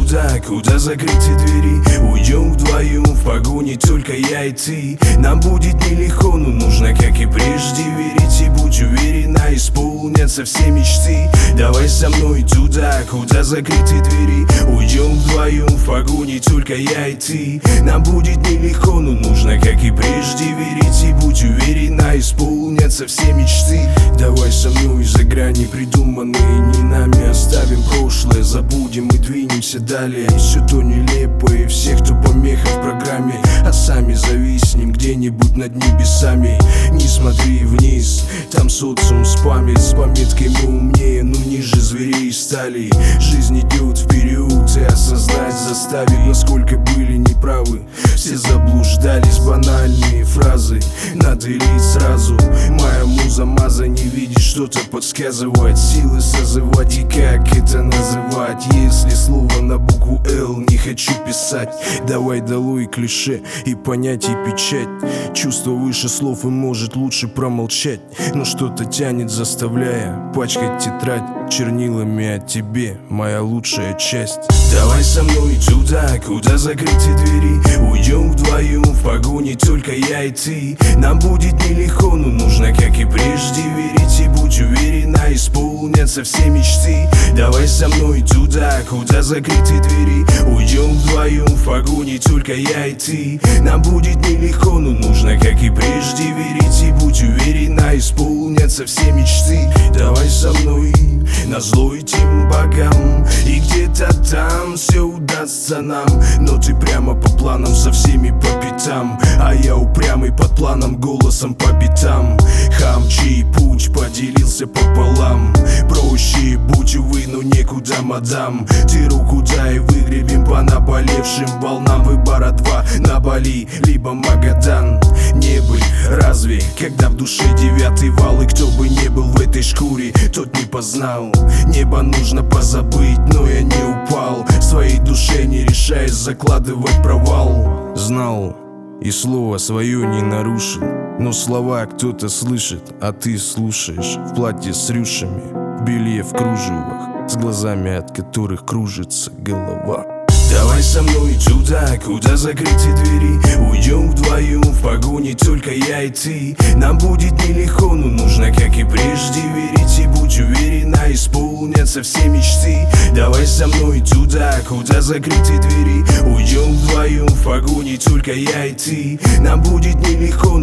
туда, куда закрыты двери. Уйдем вдвоем в погоне, только я и ты. Нам будет нелегко, но нужно, как и прежде, верить. И будь уверена, исполнятся все мечты. Давай со мной туда, куда закрыты двери. Уйдем вдвоем в погоне, только я и ты. Нам будет нелегко, но нужно, как и прежде, верить. И будь уверена, исполнятся все мечты. Давай со мной за грани, придуманные не нами. Оставим прошлое, забудем и двинемся далее. И все то нелепое, всех, кто помеха в программе. А сами зависнем где-нибудь над небесами. Не смотри вниз, там социум спамит. С пометкой мы умнее, но ниже зверей стали. Жизнь идет вперед и осознать заставит, насколько были неправы. Все заблуждались, банальные фразы надо лить сразу. Моя муза маза не видит, что-то подсказывать. Силы созывать и как это называть. Если слово на букву Л не хочу писать. Давай долой клише и понятий печать. Чувство выше слов и может лучше промолчать. Но что-то тянет, заставляя пачкать тетрадь чернилами о тебе, моя лучшая часть. Давай со мной туда, куда закрыты двери. Уйдем вдвоем в погоне, только я и ты. Нам будет нелегко, но нужно, как и прежде, верить. И будь уверена, исполнятся все мечты. Давай со мной туда, куда закрыты двери. Уйдем вдвоем в погоне, только я и ты. Нам будет нелегко, но нужно, как и прежде, верить. И будь уверена, исполнятся все мечты. Давай со мной назло этим богам, и где-то там все удастся нам. Но ты прямо по планам, со всеми по пятам. А я упрямый под планом, голосом по битам. Хам, чей путь поделился пополам. Проще будь, увы, но некуда, мадам. Ты руку дай, выгребем по наболевшим волнам. Выбора два, на Бали, либо Магадан. Не быть разве, когда в душе девятый вал. И кто бы не был в этой шкуре, тот не познал. Небо нужно позабыть, но я не упал. В своей душе не решаясь закладывать провал. Знал и слово свое не нарушил, но слова кто-то слышит, а ты слушаешь. В платье с рюшами, в белье в кружевах, с глазами, от которых кружится голова. Давай со мной туда, куда закрыты двери. Уйдем вдвоем в погоне, только я и ты. Нам будет нелегко, но нужно, как и прежде, верить. И будь уверена, исполнятся все мечты. Давай со мной туда, куда закрыты двери. Уйдем вдвоем в погоне, только я и ты. Нам будет нелегко,